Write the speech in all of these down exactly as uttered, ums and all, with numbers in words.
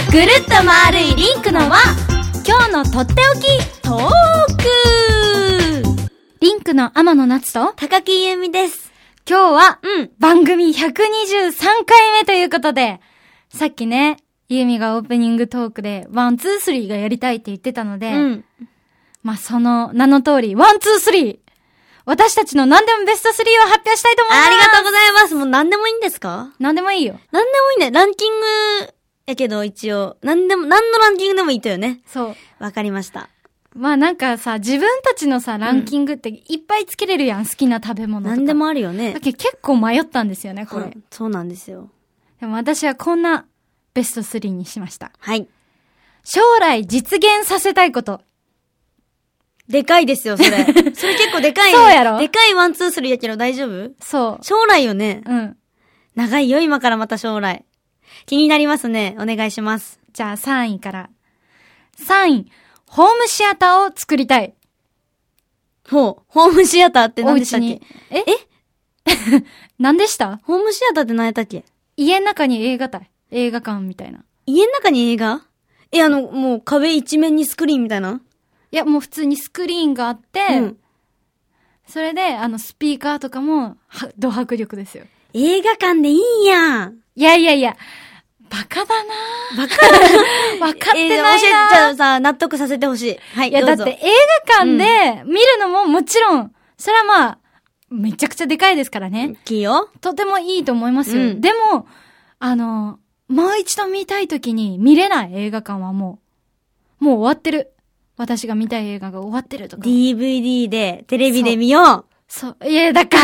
ぐるっと丸いリンクの輪、今日のとっておきトーク。リンクの天野夏と高木由美です。 今日は、 うん、 番組ひゃくにじゅうさんかいめということで、さっきね、由美がオープニングトークでワンツースリーがやりたいって言ってたので、 うん、 まあ、その名の通りワンツースリー、私たちの何でもベストスリーを発表したいと思います。 ありがとうございます。もう何でもいいんですか？ 何でもいいよ。 何でもいいね。ランキングやけど一応何でも何のランキングでもいいとよね。 そう。 わかりました。 まあなんかさ、自分たちのさランキングっていっぱいつけれるやん、うん、好きな食べ物とか。 何でもあるよね。 だけど結構迷ったんですよねこれ、うん。 そうなんですよ。 でも私はこんなベストスリーにしました。 はい。 将来実現させたいこと。 でかいですよ、それ。それ結構でかい。 そうやろ？ でかいワン、ツー、スリーやけど大丈夫？ そう。 将来よね。 うん。 長いよ、今からまた将来。気になりますね。お願いします。 じゃあさんいから。さんい、ホームシアターを作りたい。 ほう。ホームシアターって何でしたっけ？ ええ何でした？ ホームシアターって何やったっけ？ 家の中に映画館、映画館みたいな。 家の中に映画？え、あの、もう壁一面にスクリーンみたいな？ いや、もう普通にスクリーンがあって、うん、それで、あの、スピーカーとかも、は、ド迫力ですよ。 映画館でいいやん。 いやいやいや、バカだなぁ。 バカだなぁ。分かってないなぁ。 えー、教えて、じゃあさ、納得させてほしい。はい、 いや、 どうぞ。 だって映画館で見るのももちろん、それはまあ、めちゃくちゃでかいですからね。 大きいよ。 とてもいいと思いますよ。 うん、 でも、あの、もう一度見たいときに見れない映画館はもう、もう終わってる。私が見たい映画が終わってるとか。 ディーブイディー で、テレビで見よう。 そう。いや、だから、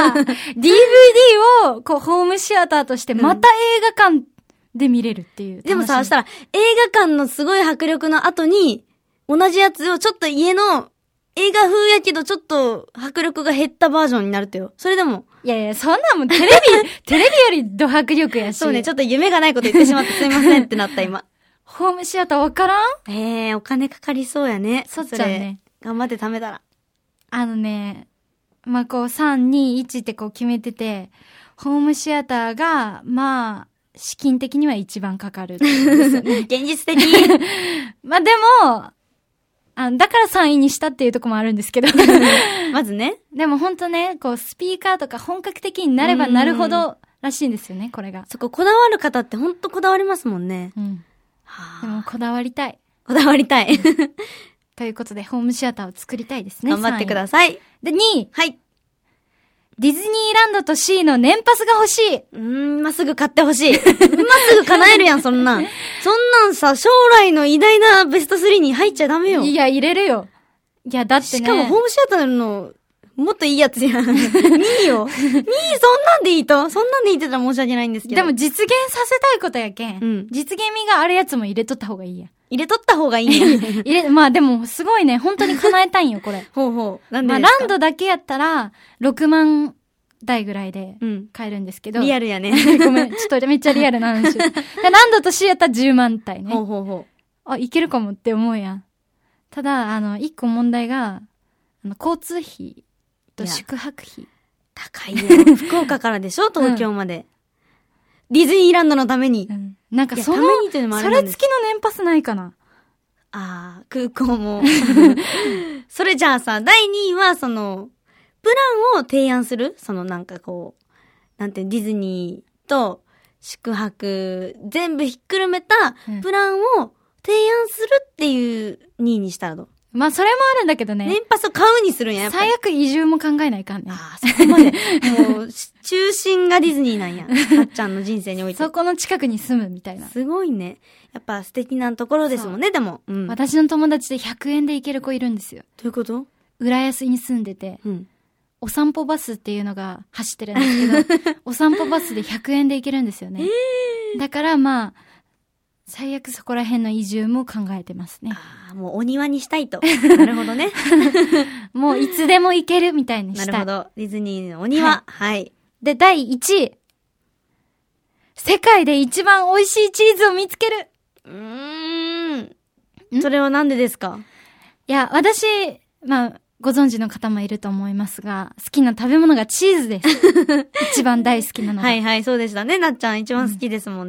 ディーブイディー を、こう、ホームシアターとして、また映画館で見れるっていう。 でもさ、そしたら、映画館のすごい迫力の後に、同じやつをちょっと家の、映画風やけどちょっと迫力が減ったバージョンになるってよ。それでも。 いやいや、そんなもんテレビ、テレビよりド迫力やし。 そうね、ちょっと夢がないこと言ってしまってすいませんってなった今。 ホームシアターわからん？ ええー、お金かかりそうやね。 そっちゃうね。 頑張って貯めたら。 あのね、まあ、こうさん、に、いちってこう決めてて、ホームシアターが、まあ、資金的には一番かかるですよね。 現実的。 まあ、でも、あだからさんいにしたっていうところもあるんですけど。 まずね。 でもほんとね、こうスピーカーとか本格的になればなるほどらしいんですよね、これが。 そここだわる方ってほんとこだわりますもんね。 うん。はあ、でもこだわりたい。 こだわりたい。 ということで、ホームシアターを作りたいですね。 頑張ってください。 で、にい。 はい。 ディズニーランドと C の年パスが欲しい。 うーん、今すぐ買ってほしい。今すぐ叶えるやん、そんなん。そんなんさ、将来の偉大なベストスリーに入っちゃダメよ。 いや、入れるよ。いや、だってね。 しかもホームシアターの、もっといいやつやん。にいよ。にいそんなんでいいとそんなんでいいって言ったら申し訳ないんですけど。 でも実現させたいことやけん。 うん。 実現味があるやつも入れとった方がいいや。 入れとった方がいいね。 入れ、まあでもすごいね、本当に叶えたいんよ、これ。 ほうほう。なんでですか？ まあランドだけやったら、ろくまん台ぐらいで買えるんですけど。 うん、リアルやね。 ごめん、ちょっとめっちゃリアルな話。ランドと C やったらじゅうまん台ね。 ほうほうほう。あ、いけるかもって思うやん。ただ、あの、一個問題が、あの、交通費と宿泊費。 高いよ。福岡からでしょ東京まで、うん。ディズニーランドのために。 うん、なんかその、それ付きの年パスないかな。 ああ、空港も。それじゃあさ、だいにいはその、プランを提案するそのなんかこう、なんてディズニーと宿泊全部ひっくるめたプランを提案するっていうにいにしたらどう？ まあそれもあるんだけどね。 年パスを買うにするんや。 最悪移住も考えないかんね。 ああ、そこまで。もう、中心がディズニーなんや。かっちゃんの人生において。 そこの近くに住むみたいな。 すごいね。やっぱ素敵なところですもんね、でも、うん。 私の友達でひゃくえんで行ける子いるんですよ。 どういうこと？ 浦安に住んでて。 うん。 お散歩バスっていうのが走ってるんですけど、お散歩バスでひゃくえんで行けるんですよね。えー、だからまあ、最悪そこら辺の移住も考えてますね。 ああ、もうお庭にしたいと。なるほどね。 もういつでも行けるみたいにしたい。 なるほど。ディズニーのお庭。はい。はい、 で、だいいちい。世界で一番美味しいチーズを見つける。 うーん。それはなんでですか？ いや、私、まあ、ご存知の方もいると思いますが、好きな食べ物がチーズです。一番大好きなのが。 はいはい、そうでしたね。なっちゃん一番好きですもんね。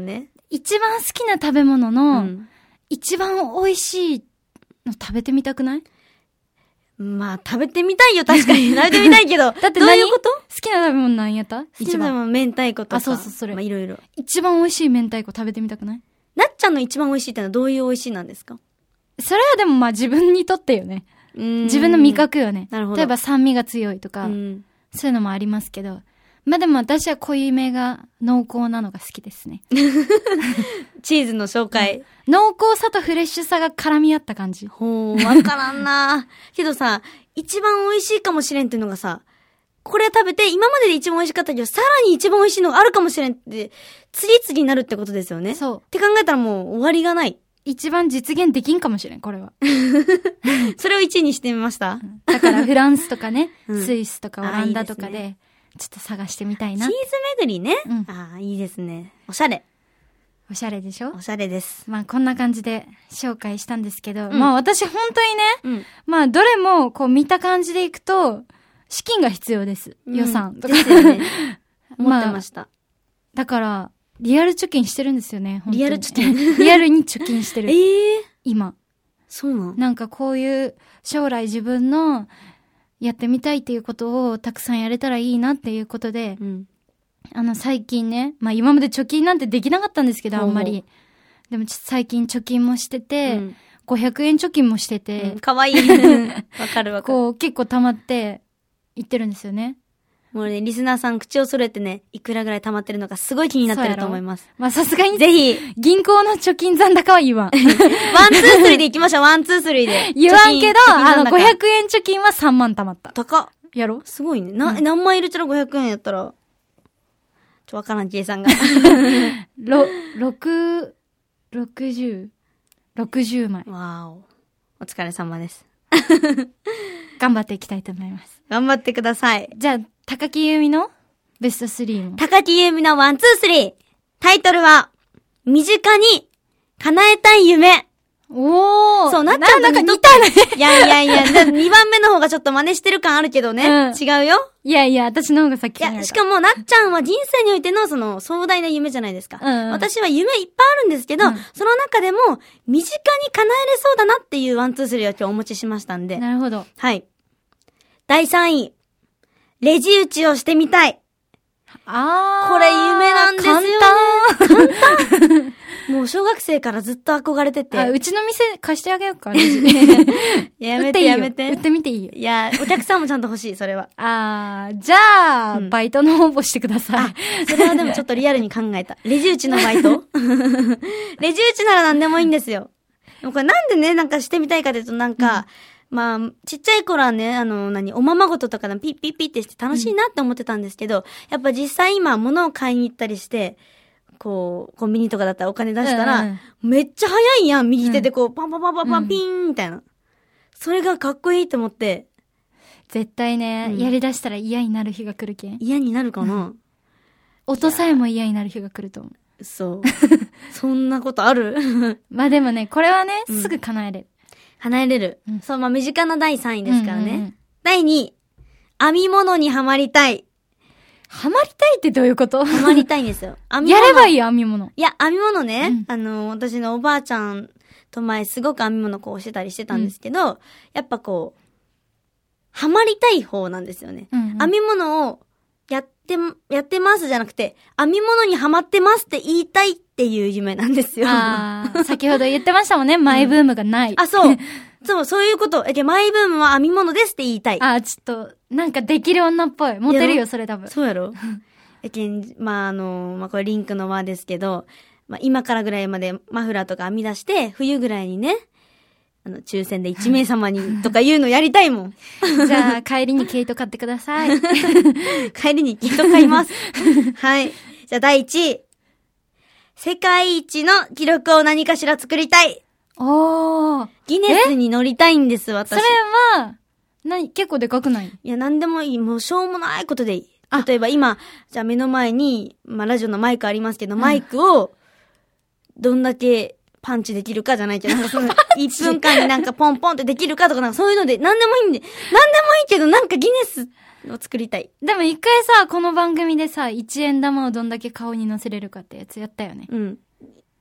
一番好きな食べ物の、 うん、 一番美味しいの食べてみたくない？ まあ、食べてみたいよ、確かに。食べてみたいけど。 だって何？ どういうこと？ 好きな食べ物何やった？ 一番。明太子とか。 あ、そうそう、それ。 まあ、いろいろ。 一番美味しい明太子食べてみたくない？ なっちゃんの一番美味しいってのはどういう美味しいなんですか？ それはでもまあ自分にとってよね。自分の味覚よね。 なるほど。 例えば酸味が強いとか、 うん、 そういうのもありますけど。まあでも私は濃いめが濃厚なのが好きですね。 チーズの紹介。 濃厚さとフレッシュさが絡み合った感じ。 ほー、わからんなけどさ、一番美味しいかもしれんっていうのがさ、これ食べて今までで一番美味しかったけど、さらに一番美味しいのがあるかもしれんって、次々になるってことですよね。 そう。 って考えたらもう終わりがない。 一番実現できんかもしれん、これは。 それをいちいにしてみました。 だからフランスとかね、 うん、 スイスとかオランダとかで、 いいですね、 ちょっと探してみたいな。 チーズ巡りね。 うん、 ああ、いいですね。おしゃれ。 おしゃれでしょ？ おしゃれです。 まあこんな感じで紹介したんですけど、 うん、 まあ私本当にね、うん、まあどれもこう見た感じでいくと、資金が必要です。予算とか。 ですよね。思ってました。 まあ、だから、リアル貯金してるんですよね。 リアル貯金リアルに貯金してる。 ええー、 今。 そうなの？ なんかこういう将来自分のやってみたいっていうことをたくさんやれたらいいなっていうことで、うん、あの最近ね、まあ今まで貯金なんてできなかったんですけど、あんまり。でもちょっと最近貯金もしてて、うん、ごひゃくえん貯金もしてて。 うん、かわいい。わかるわかる。 こう結構溜まっていってるんですよね。 もうね、リスナーさん口を揃えてね、いくらぐらい溜まってるのかすごい気になってると思います。 まあさすがに、 ぜひ、 銀行の貯金残高は言わん。ワンツースリーで行きましょう、ワンツースリーで。 言わんけど、あの、ごひゃくえん貯金はさんまん溜まった。 高っ。 やろ？ すごいね。な、うん、何枚入れたらごひゃくえんやったら、ちょ、わからん計算が。 ろ、ろく、ろくじゅう、ろくじゅうまい。 わーお。お疲れ様です。 頑張っていきたいと思います。 頑張ってください。 じゃあ、高木由美のベストスリーも。 高木由美のワンツースリー。タイトルは、身近に叶えたい夢。 おー。 そう、なっちゃんなんか似たね。 いやいやいや、にばんめの方がちょっと真似してる感あるけどね。うん、違うよ。 いやいや、私の方が先に。 いや、しかもなっちゃんは人生においてのその壮大な夢じゃないですか。うんうん、私は夢いっぱいあるんですけど、うん、その中でも身近に叶えれそうだなっていうワンツースリーを今日お持ちしましたんで。 なるほど。 はい。だいさんい。レジ打ちをしてみたい。 あー。 これ夢なんですよね。簡単。簡単。もう小学生からずっと憧れてて。 あ、うちの店貸してあげようか、レジ。 やめてやめて。 売ってみていいよ。 いや、お客さんもちゃんと欲しい、それは。 あー、じゃあ、うん、バイトの応募してください。 あ、それはでもちょっとリアルに考えた。レジ打ちのバイトレジ打ちなら何でもいいんですよ。でもこれなんでね、なんかしてみたいかというとなんか、うん、まあ、ちっちゃい頃はね、あの、何、おままごととかのピッピッピッってして楽しいなって思ってたんですけど、うん、やっぱ実際今物を買いに行ったりして、こう、コンビニとかだったらお金出したら、うんうん、めっちゃ早いやん、右手でこう、パンパンパンパンパンピーンみたいな。それがかっこいいと思って。 絶対ね、うん、やり出したら嫌になる日が来るけん。 嫌になるかな、うん、 音さえも嫌になる日が来ると思う。 そう。そんなことあるまあでもね、これはね、うん、すぐ叶えれる。 叶えれる。うん、そう、まあ身近なだいさんいですからね。うんうんうん、だいにい、編み物にはまりたい。 ハマりたいってどういうこと？ ハマりたいんですよ。 編み物。やればいいよ、編み物。 いや、編み物ね、うん、あの、私のおばあちゃんと前すごく編み物こうしてたりしてたんですけど、うん、やっぱこう、ハマりたい方なんですよね。うんうん、編み物をやって、やってますじゃなくて、編み物にハマってますって言いたいっていう夢なんですよ。 ああ、先ほど言ってましたもんね、マイブームがない。 うん、あ、そう。そう、そういうこと。え、マイブームは編み物ですって言いたい。 あ、ちょっと、なんかできる女っぽい。モテるよ、それ多分。 そうやろえけん、まあ、あの、まあ、これリンクの輪ですけど、まあ、今からぐらいまでマフラーとか編み出して、冬ぐらいにね、あの、抽選でいちめいさまにとかいうのやりたいもん。 じゃあ、帰りに毛糸買ってください。 帰りに毛糸買います。はい。じゃあ、だいいちい。世界一の記録を何かしら作りたい。 おー。 ギネスに乗りたいんです、私。 それは、なに、結構でかくない？ いや、なんでもいい。もう、しょうもないことでいい。例えば今、じゃあ目の前に、まあ、ラジオのマイクありますけど、うん、マイクを、どんだけパンチできるかじゃないけど、なんかその、いっぷんかんになんかポンポンってできるかとか、なんかそういうので、なんでもいいんで、なんでもいいけど、なんかギネスを作りたい。 でも一回さ、この番組でさ、いちえん玉をどんだけ顔に乗せれるかってやつやったよね。 うん。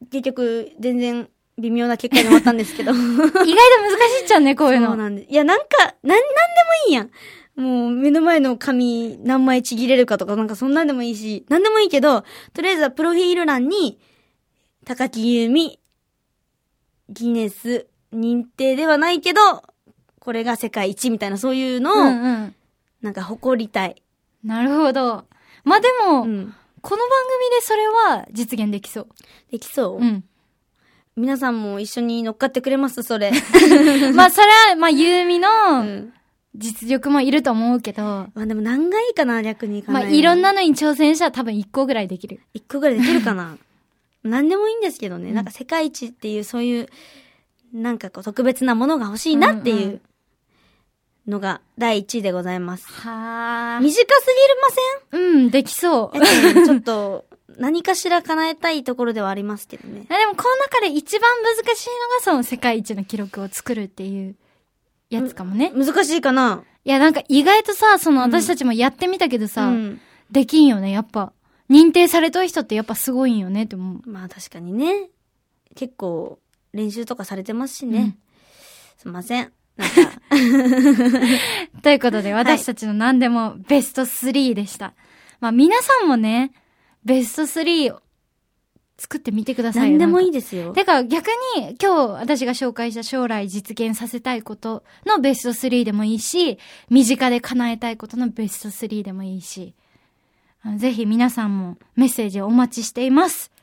結局、全然微妙な結果に終わったんですけど。意外と難しいっちゃうね、こういうの。 そうなんです。いや、なんか、なん、なんでもいいやん。もう、目の前の紙何枚ちぎれるかとか、なんかそんなんでもいいし、なんでもいいけど、とりあえずはプロフィール欄に、高木優美、ギネス、認定ではないけど、これが世界一みたいな、そういうのを、うんうん、なんか誇りたい。 なるほど。まあ、でも、うん、この番組でそれは実現できそう。 できそう？うん。皆さんも一緒に乗っかってくれますそれ。 まあ、それは、まあ、ゆうみの実力もいると思うけど。まあ、でも何がいいかな、逆にいかない。 まあ、いろんなのに挑戦したら多分いっこぐらいできる。 いっこぐらいできるかな。何でもいいんですけどね、うん、なんか世界一っていうそういう、なんかこう特別なものが欲しいなっていうのがだいいちいでございます。 はー。 短すぎません？ うん、できそう。 ちょっと、何かしら叶えたいところではありますけどね。 でもこの中で一番難しいのがその世界一の記録を作るっていうやつかもね。 難しいかな？ いやなんか意外とさ、その私たちもやってみたけどさ、うん、できんよね、やっぱ。認定されとる人ってやっぱすごいんよねって思う。 まあ確かにね。結構練習とかされてますしね。うん、すいません。なんか。 ということで私たちの何でもベストスリーでした。はい、まあ皆さんもね、ベストスリーを作ってみてくださいよ。 何でもいいですよ。 てか逆に今日私が紹介した将来実現させたいことのベストスリーでもいいし、身近で叶えたいことのベストスリーでもいいし、ぜひ皆さんもメッセージをお待ちしています。